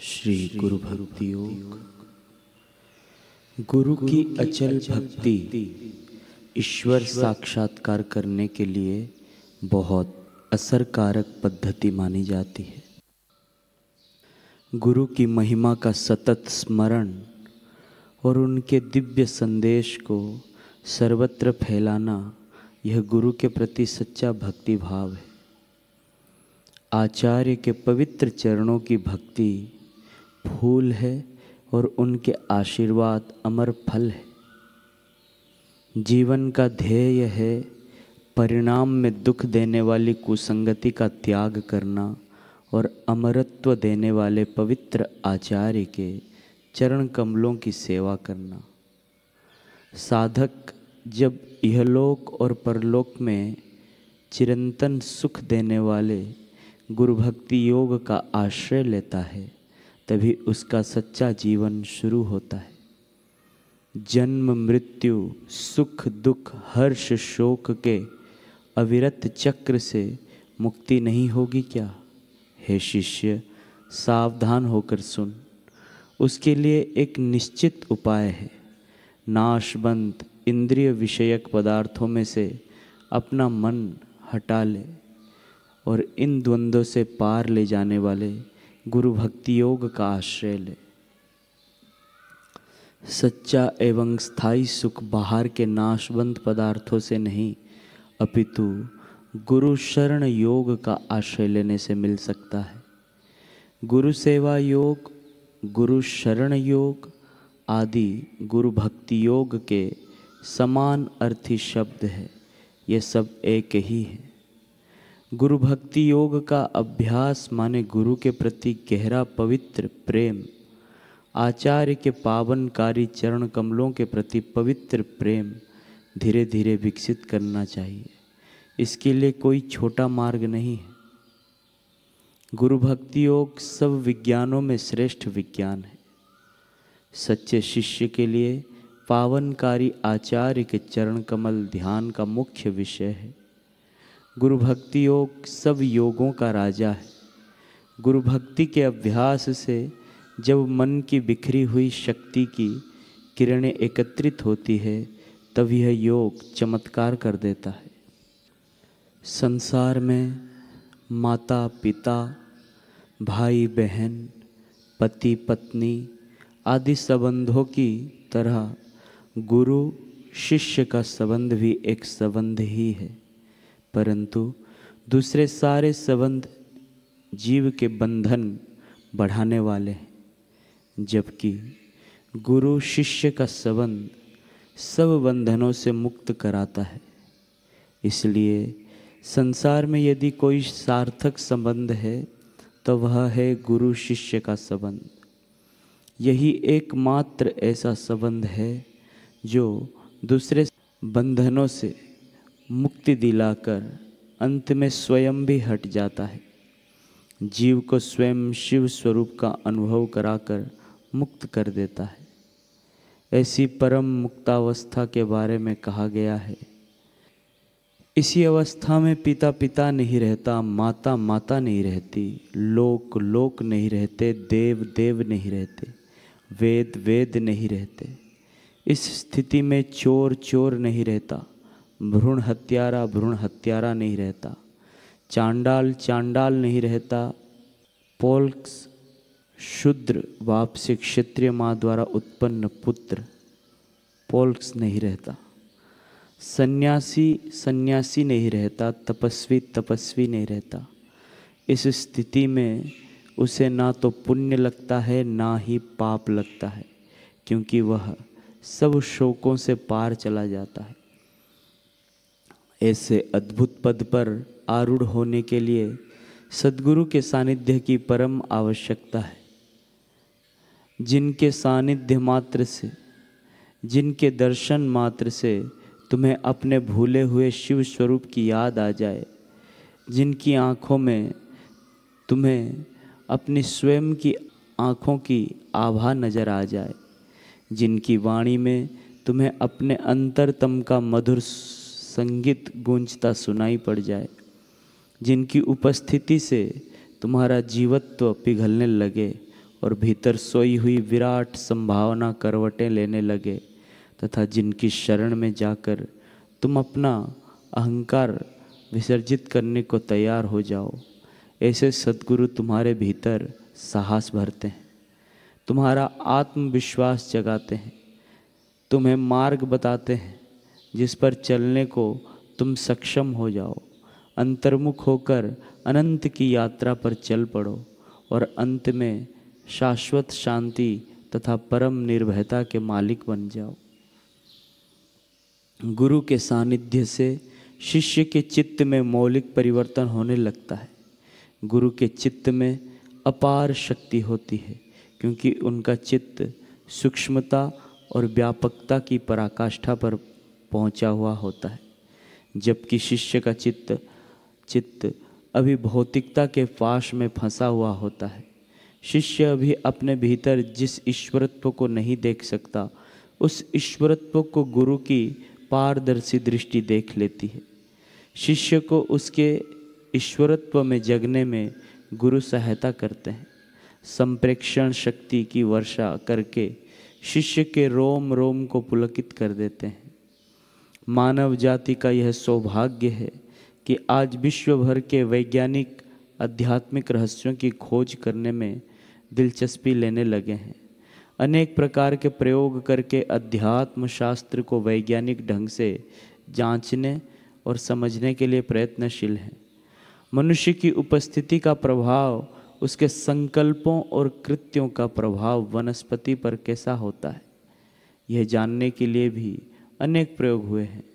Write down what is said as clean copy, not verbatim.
श्री गुरु भक्ति योग। गुरु की अचल भक्ति ईश्वर साक्षात्कार करने के लिए बहुत असरकारक पद्धति मानी जाती है। गुरु की महिमा का सतत स्मरण और उनके दिव्य संदेश को सर्वत्र फैलाना, यह गुरु के प्रति सच्चा भक्ति भाव है। आचार्य के पवित्र चरणों की भक्ति फूल है और उनके आशीर्वाद अमर फल है। जीवन का ध्येय है परिणाम में दुख देने वाली कुसंगति का त्याग करना और अमरत्व देने वाले पवित्र आचार्य के चरण कमलों की सेवा करना। साधक जब इहलोक और परलोक में चिरंतन सुख देने वाले गुरु भक्ति योग का आश्रय लेता है, तभी उसका सच्चा जीवन शुरू होता है। जन्म मृत्यु सुख दुख हर्ष शोक के अविरत चक्र से मुक्ति नहीं होगी क्या? हे शिष्य, सावधान होकर सुन। उसके लिए एक निश्चित उपाय है। नाशबंद इंद्रिय विषयक पदार्थों में से अपना मन हटा ले और इन द्वंद्वों से पार ले जाने वाले गुरु भक्ति योग का आश्रय ले। सच्चा एवं स्थायी सुख बाहर के नाशवंत पदार्थों से नहीं, अपितु गुरु शरण योग का आश्रय लेने से मिल सकता है। गुरु सेवा योग, गुरु शरण योग आदि गुरु भक्ति योग के समान अर्थी शब्द है। ये सब एक ही है। गुरु भक्ति योग का अभ्यास माने गुरु के प्रति गहरा पवित्र प्रेम, आचार्य के पावनकारी चरण कमलों के प्रति पवित्र प्रेम धीरे धीरे विकसित करना चाहिए। इसके लिए कोई छोटा मार्ग नहीं है। गुरु भक्ति योग सब विज्ञानों में श्रेष्ठ विज्ञान है। सच्चे शिष्य के लिए पावनकारी आचार्य के चरण कमल ध्यान का मुख्य विषय है। गुरु भक्ति योग सब योगों का राजा है। गुरु भक्ति के अभ्यास से जब मन की बिखरी हुई शक्ति की किरणें एकत्रित होती है, तब यह योग चमत्कार कर देता है। संसार में माता पिता, भाई बहन, पति पत्नी आदि संबंधों की तरह गुरु शिष्य का संबंध भी एक संबंध ही है, परंतु दूसरे सारे संबंध जीव के बंधन बढ़ाने वाले हैं, जबकि गुरु शिष्य का संबंध सब बंधनों से मुक्त कराता है। इसलिए संसार में यदि कोई सार्थक संबंध है तो वह है गुरु शिष्य का संबंध। यही एकमात्र ऐसा संबंध है जो दूसरे बंधनों से मुक्ति दिलाकर अंत में स्वयं भी हट जाता है। जीव को स्वयं शिव स्वरूप का अनुभव कराकर मुक्त कर देता है। ऐसी परम मुक्तावस्था के बारे में कहा गया है, इसी अवस्था में पिता पिता नहीं रहता, माता माता नहीं रहती, लोक लोक नहीं रहते, देव देव नहीं रहते, वेद वेद नहीं रहते। इस स्थिति में चोर चोर नहीं रहता, भ्रूण हत्यारा नहीं रहता, चांडाल चांडाल नहीं रहता, पोल्क्स शूद्र बाप से क्षत्रिय माँ द्वारा उत्पन्न पुत्र पोल्क्स नहीं रहता, सन्यासी सन्यासी नहीं रहता, तपस्वी तपस्वी नहीं रहता। इस स्थिति में उसे ना तो पुण्य लगता है ना ही पाप लगता है, क्योंकि वह सब शोकों से पार चला जाता है। ऐसे अद्भुत पद पर आरूढ़ होने के लिए सद्गुरु के सानिध्य की परम आवश्यकता है। जिनके सानिध्य मात्र से, जिनके दर्शन मात्र से तुम्हें अपने भूले हुए शिव स्वरूप की याद आ जाए, जिनकी आँखों में तुम्हें अपनी स्वयं की आँखों की आभा नजर आ जाए, जिनकी वाणी में तुम्हें अपने अंतरतम का मधुर संगीत गूंजता सुनाई पड़ जाए, जिनकी उपस्थिति से तुम्हारा जीवत्व पिघलने लगे, और भीतर सोई हुई विराट संभावना करवटें लेने लगे तथा जिनकी शरण में जाकर तुम अपना अहंकार विसर्जित करने को तैयार हो जाओ, ऐसे सद्गुरु तुम्हारे भीतर साहस भरते हैं, तुम्हारा आत्मविश्वास जगाते हैं, तुम्हें मार्ग बताते हैं जिस पर चलने को तुम सक्षम हो जाओ। अंतर्मुख होकर अनंत की यात्रा पर चल पड़ो और अंत में शाश्वत शांति तथा परम निर्भयता के मालिक बन जाओ। गुरु के सानिध्य से शिष्य के चित्त में मौलिक परिवर्तन होने लगता है। गुरु के चित्त में अपार शक्ति होती है क्योंकि उनका चित्त सूक्ष्मता और व्यापकता की पराकाष्ठा पर पहुंचा हुआ होता है, जबकि शिष्य का चित्त अभी भौतिकता के पाश में फंसा हुआ होता है। शिष्य अभी अपने भीतर जिस ईश्वरत्व को नहीं देख सकता, उस ईश्वरत्व को गुरु की पारदर्शी दृष्टि देख लेती है। शिष्य को उसके ईश्वरत्व में जगने में गुरु सहायता करते हैं। संप्रेक्षण शक्ति की वर्षा करके शिष्य के रोम रोम को पुलकित कर देते हैं। मानव जाति का यह सौभाग्य है कि आज विश्व भर के वैज्ञानिक आध्यात्मिक रहस्यों की खोज करने में दिलचस्पी लेने लगे हैं। अनेक प्रकार के प्रयोग करके अध्यात्म शास्त्र को वैज्ञानिक ढंग से जांचने और समझने के लिए प्रयत्नशील हैं। मनुष्य की उपस्थिति का प्रभाव, उसके संकल्पों और कृत्यों का प्रभाव वनस्पति पर कैसा होता है, यह जानने के लिए भी अनेक प्रयोग हुए हैं।